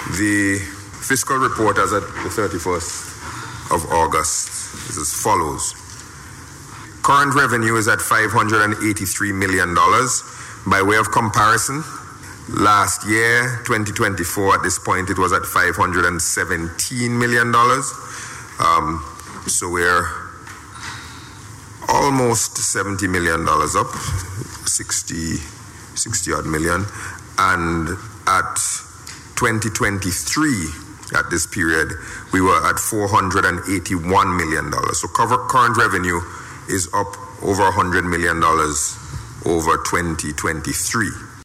The fiscal report as at the 31st of August is as follows. Current revenue is at $583 million. By way of comparison, last year, 2024, at this point, it was at $517 million. So we're almost $70 million up, 60 odd million. And at 2023, at this period, we were at $481 million. So current revenue is up over $100 million over 2023.